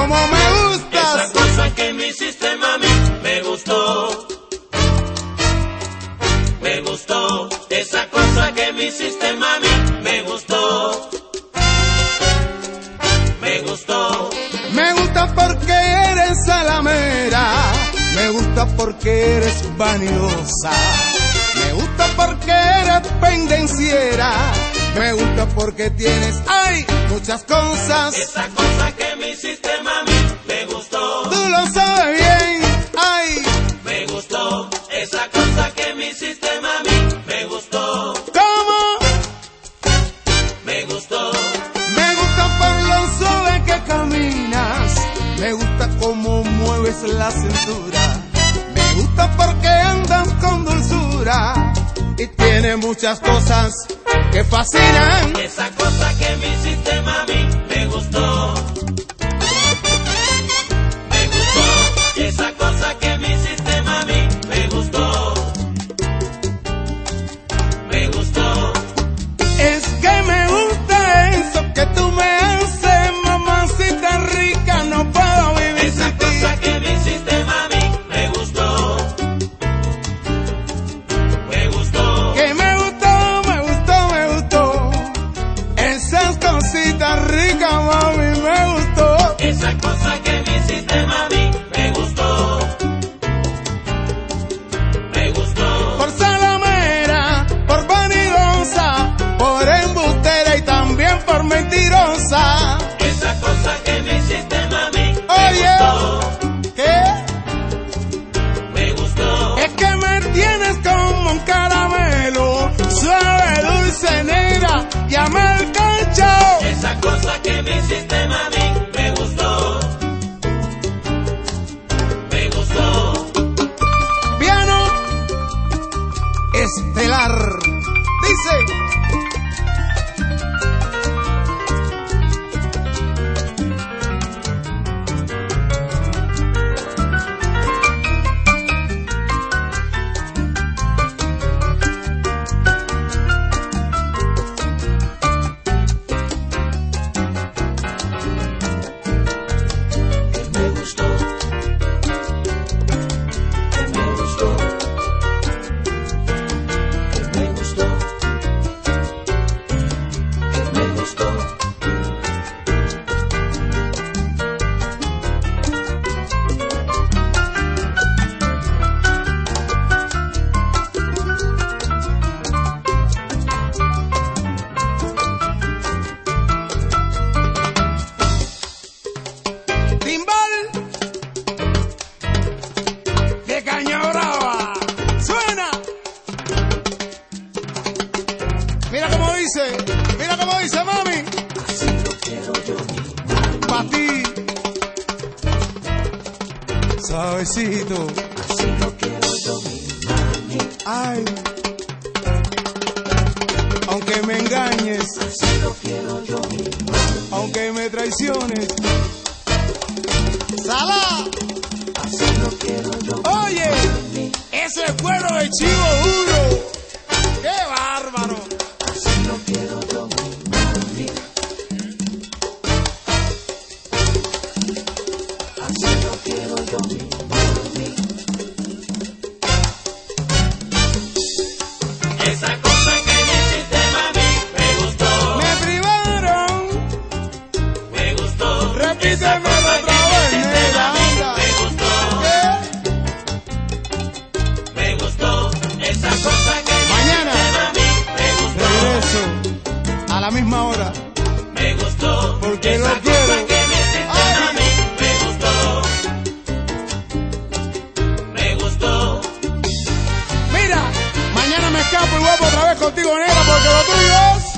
como me gustas. Esa cosa que me hiciste, mami, me gustó. Me gustó. Esa cosa que me hiciste, mami, me gustó. Me gustó. Me gusta porque eres salamera, me gusta porque eres vanidosa, me gusta porque eres pendenciera, me gusta porque tienes, ay, muchas cosas. Esa cosa que me hiciste, mami, me gustó. Tú lo sabes bien, ay. Me gustó. Esa cosa que me hiciste, mami, me gustó. ¿Cómo? Me gustó. Me gusta por lo suave que caminas, me gusta cómo mueves la cintura, me gusta porque andas con dulzura y tiene muchas cosas que fascinan. Esa cosa que me hiciste, mami, me gustó. Me gustó. Esa cosa que me hiciste, mami, me gustó. Me gustó. Es que me gusta eso que tú me haces, mamacita rica, no puedo vivir Esa sin ti. cosa que me hiciste, mami, me gustó. Me gustó. Que me gustó, me gustó, me gustó. Esas cositas ricas, mami, me gustó. Esa cosa que me hiciste, mami, me gustó. Me gustó. Por salamera, por vanidosa, por embustera y también por mentirosa. Esa cosa que me hiciste, mami, me Oye, gustó. ¿qué? Me gustó. Es que me tienes como un caramelo, suave, dulce, negra, llama el cacho. Esa cosa que me hiciste, mami, me gustó. Me gustó. Piano estelar. Dice. Me gustó. Me gustó. Me gustó. Me gustó. Timbal de caña brava. Suena. Mira cómo dice, mami. Así lo quiero yo, mi Pa' ti. Suavecito. así lo quiero yo, mi mami. Ay. Aunque me engañes, Así lo quiero yo, mi mami. aunque me traiciones. ¡Sala! Así lo quiero yo, Oye, mami. ese es cuero de chivo duro. ¡Qué bárbaro! Así lo quiero yo, mi mami. Así lo quiero yo, mi mami. Esa cosa que me hiciste, mami, me gustó. Me privaron. Me gustó. Repíteme Esa cosa otra que me vez, hiciste, nena, mami, anda. me gustó. ¿Qué? Me gustó. Esa cosa que me Mañana hiciste, mami, me gustó. regreso a la misma hora. Me gustó. Porque Esa lo cosa quiero. que me hiciste, Ay. mami, me gustó. Me gustó. Mira, mañana me escapo y vuelvo otra vez contigo, negra, porque lo tuyo es